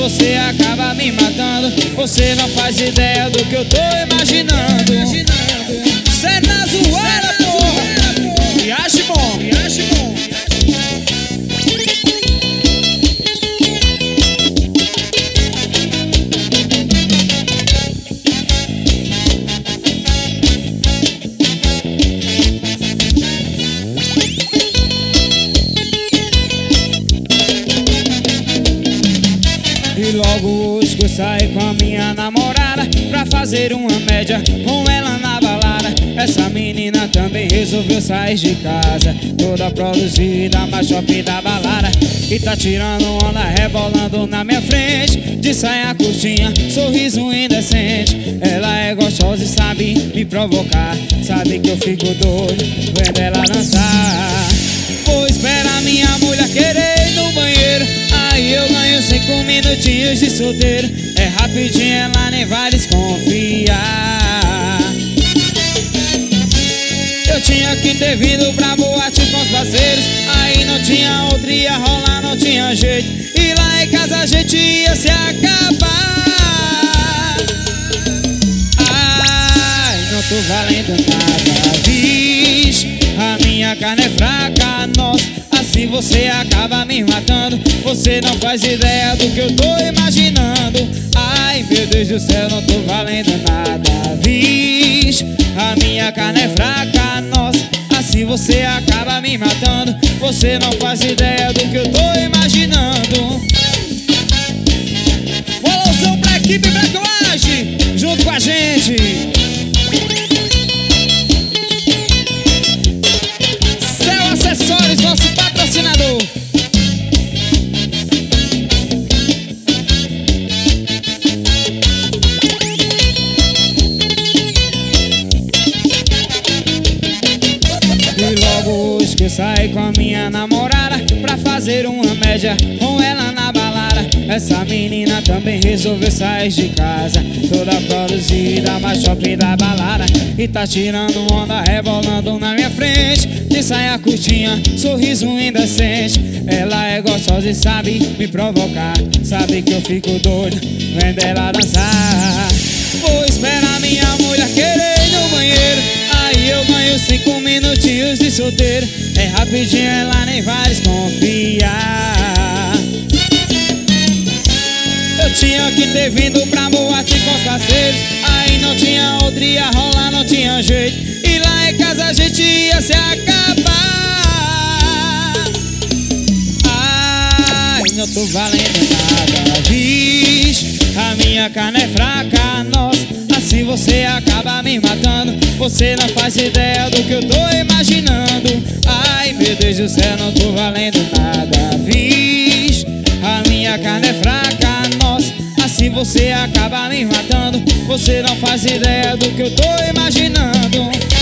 você acaba me matando. Você não faz ideia do que eu tô imaginando. Cê na zoeira, porra. Viagem bom, viagem bom. E logo hoje que eu saí com a minha namorada pra fazer uma média com ela na balada. Essa menina também resolveu sair de casa, toda produzida, mais shopping da balada. E tá tirando onda, rebolando na minha frente, de saia curtinha, sorriso indecente. Ela é gostosa e sabe me provocar, sabe que eu fico doido vendo ela dançar. Vou esperar minha mulher querer ir no banheiro, aí eu ganho 5 minutinhos de solteiro. É rapidinho, ela nem vai desconfiar. Eu tinha que ter vindo pra boate com os parceiros, aí não tinha outro, ia rolar, não tinha jeito. E lá em casa a gente ia se acabar. Ai, não tô valendo nada, vixe, a minha carne é fraca, nossa, assim você acaba me matando. Você não faz ideia do que eu tô imaginando. Ai, meu Deus do céu, não tô valendo nada, vixe, a minha carne é fraca, nossa, assim você acaba me matando. Você não faz ideia do que eu tô imaginando. Bolãozão pra equipe Bracklage, junto com a gente. Céu Acessórios, nosso patrocinador. E logo hoje que eu saí com a minha namorada pra fazer uma média com ela na balada. Essa menina também resolveu sair de casa, toda produzida, mais shopping da balada. E tá tirando onda, rebolando na minha frente, de saia curtinha, sorriso indecente. Ela é gostosa e sabe me provocar, sabe que eu fico doido vendo ela dançar. Vou esperar minha mulher querer ir no banheiro, aí eu ganho 5 minutinhos de solteiro. É rapidinho, ela nem vai desconfiar. Eu tinha que ter vindo pra boate com os parceiros, aí não tinha outro, ia rolar, não tinha jeito. E lá em casa a gente ia se acabar. Ai, não tô valendo nada, vixe, a minha carne é fraca, nossa, assim você acaba me matando. Você não faz ideia do que eu tô imaginando. Ai, meu Deus do céu, não tô valendo nada, vixe, a minha carne é fraca, nossa, assim você acaba me matando. Você não faz ideia do que eu tô imaginando.